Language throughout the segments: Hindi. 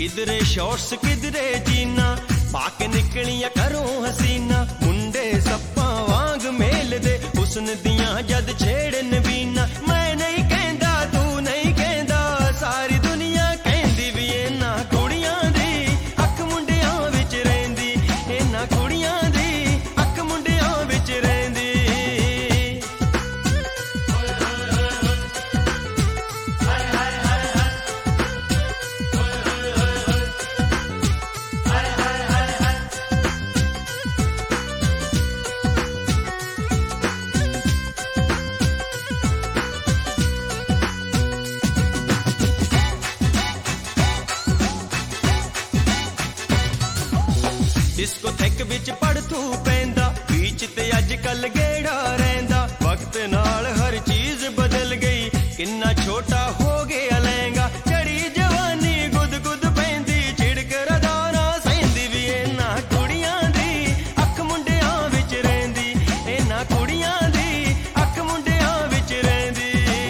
किधरे शॉर्ट्स किधरे जीना पाके निकलिया करो हसीना मुंडे सप्पा वांग मेल दे हुस्न दियां जद छेड़न बीना मैं नहीं कहंदा तू नहीं कहंदा सारी दुनिया कहंदी भी इन्हां कुड़ियां दी अख मुंडियां विच रहिंदी इन्हां कुड़ियां दी अख मुंडियां विच रहिंदी। डिस्को थेक विच पड़थू पैंदा बीच ते अजकल गेड़ा रहिंदा वक्त नाल हर चीज बदल गई किन्ना छोटा हो गया लहंगा चढ़ी जवानी गुद गुद पैंदी छिड़क रदाना सहिंदी भी इन्हां कुड़ियां दी अख मुंडियां विच रहिंदी इन्हां कुड़ियां दी अख मुंडियां विच रहिंदी।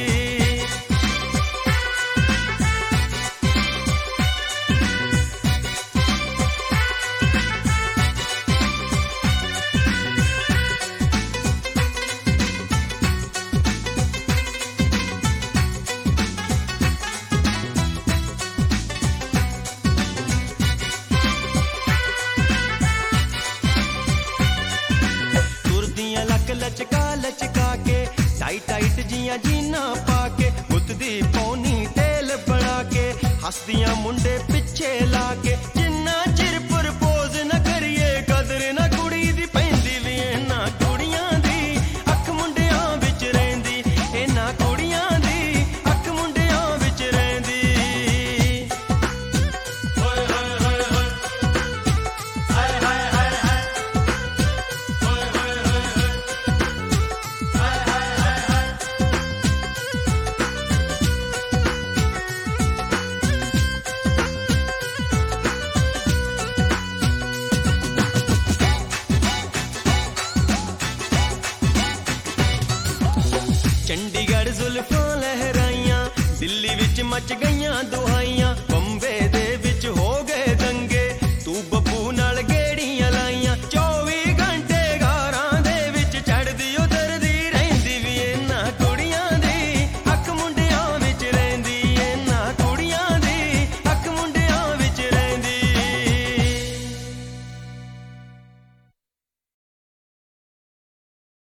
लचका लचका के टाइट टाइट जियां जीना पाके मुतदी पौनी तेल बना के हसदियां मुंडे पिछे लाके जिन्ना चिर प्रपोज न करिए कदर न कुड़ी दी पैंदी भी इन्हां कुड़ियां दी अख मुंडियां विच रहिंदी इन्हां कुड़ियां दी अख मुंडियां विच रहिंदी। चंडीगढ़ जुल्फां लहराइयां दिल्ली विच मच गईयां दुहाइयां